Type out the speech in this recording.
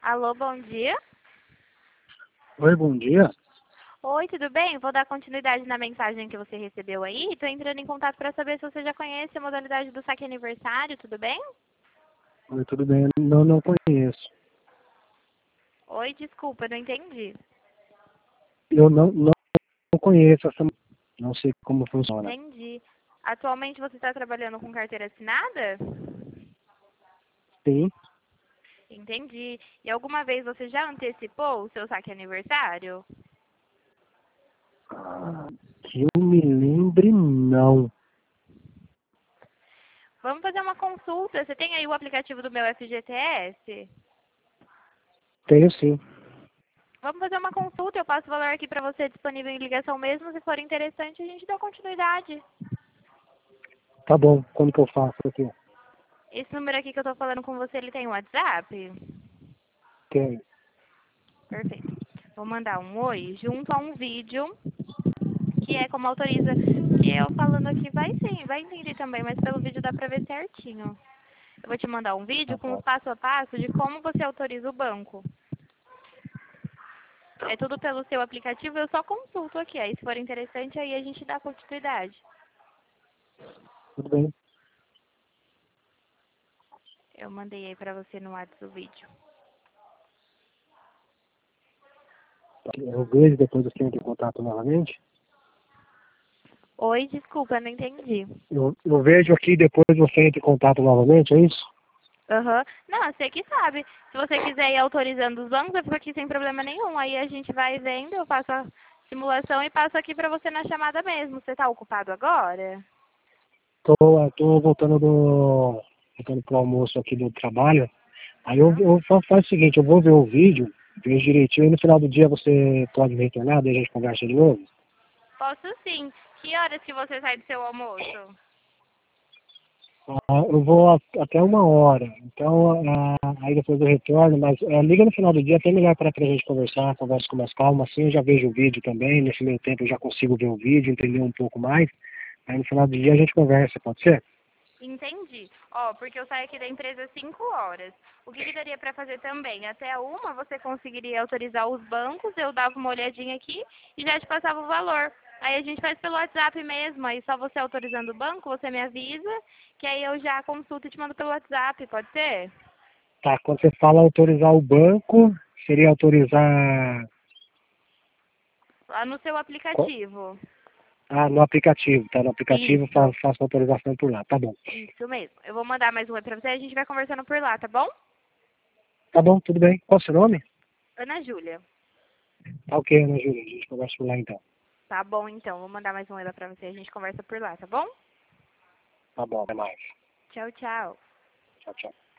Alô, bom dia. Oi, bom dia. Oi, tudo bem? Vou dar continuidade na mensagem que você recebeu aí. Estou entrando em contato para saber se você já conhece a modalidade do saque aniversário, tudo bem? Oi, tudo bem? Não conheço. Oi, desculpa, não entendi. Eu não conheço essa. Não sei como funciona. Entendi. Atualmente você está trabalhando com carteira assinada? Sim. Entendi. E alguma vez você já antecipou o seu saque aniversário? Que eu me lembre, não. Vamos fazer uma consulta. Você tem aí o aplicativo do meu FGTS? Tenho sim. Vamos fazer uma consulta. Eu passo o valor aqui para você disponível em ligação mesmo. Se for interessante, a gente dá continuidade. Tá bom. Como que eu faço aqui? Esse número aqui que eu tô falando com você, ele tem WhatsApp? Tenho. Perfeito. Vou mandar um oi junto a um vídeo que é como autoriza. Que eu falando aqui vai sim, vai entender também, mas pelo vídeo dá pra ver certinho. Eu vou te mandar um vídeo Tá com os bom. passo a passo de como você autoriza o banco. É tudo pelo seu aplicativo, eu só consulto aqui. Aí se for interessante, aí a gente dá continuidade. Tudo bem. Eu mandei aí pra você no WhatsApp o vídeo. Eu vejo depois você entra em contato novamente. Oi, desculpa, não entendi. Eu vejo aqui depois você entra em contato novamente, é isso? Aham. Não, você que sabe. Se você quiser ir autorizando os bancos, eu fico aqui sem problema nenhum. Aí a gente vai vendo, eu faço a simulação e passo aqui pra você na chamada mesmo. Você tá ocupado agora? Tô voltando pro almoço aqui do trabalho. Aí Aham. eu faço o seguinte, eu vou ver o vídeo, vejo direitinho, e no final do dia você pode me retornar, daí a gente conversa de novo. Posso sim. Que horas que você sai do seu almoço? Eu vou até 1 hora, então aí depois eu retorno, mas liga no final do dia, até melhor para a gente conversar, conversa com mais calma, assim eu já vejo o vídeo também, nesse meio tempo eu já consigo ver o vídeo, entender um pouco mais, aí no final do dia a gente conversa, pode ser? Entendi. Ó, porque eu saio aqui da empresa às 5 horas. O que daria pra fazer também? Até uma você conseguiria autorizar os bancos, eu dava uma olhadinha aqui e já te passava o valor. Aí a gente faz pelo WhatsApp mesmo, aí só você autorizando o banco, você me avisa, que aí eu já consulto e te mando pelo WhatsApp, pode ser? Tá, quando você fala autorizar o banco, seria autorizar Lá no seu aplicativo. no aplicativo, tá? No aplicativo Isso, faço a autorização por lá, tá bom. isso mesmo. Eu vou mandar mais um oi pra você e a gente vai conversando por lá, tá bom? Tá bom, tudo bem. Qual o seu nome? Ana Júlia. Tá ok, Ana Júlia. A gente conversa por lá então. Tá bom, então. Vou mandar mais um oi lá pra você e a gente conversa por lá, tá bom? Tá bom, até mais. Tchau, tchau. Tchau, tchau.